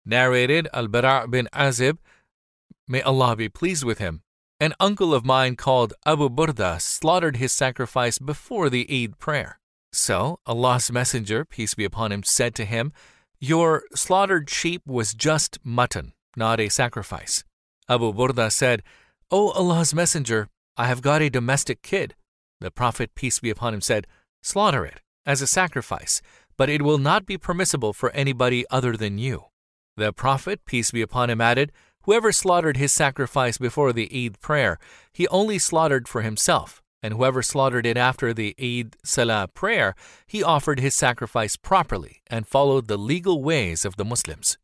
Narrated Al-Bara' bin Azib, may Allah be pleased with him. An uncle of mine called Abu Burda slaughtered his sacrifice before the Eid prayer. So Allah's Messenger, peace be upon him, said to him, "Your slaughtered sheep was just mutton, not a sacrifice." Abu Burda said, "O Allah's Messenger, I have got a domestic kid." The Prophet, peace be upon him, said, "Slaughter it as a sacrifice, but it will not be permissible for anybody other than you." The Prophet, peace be upon him, added, "Whoever slaughtered his sacrifice before the Eid prayer, he only slaughtered for himself, and whoever slaughtered it after the Eid Salah prayer, he offered his sacrifice properly and followed the legal ways of the Muslims."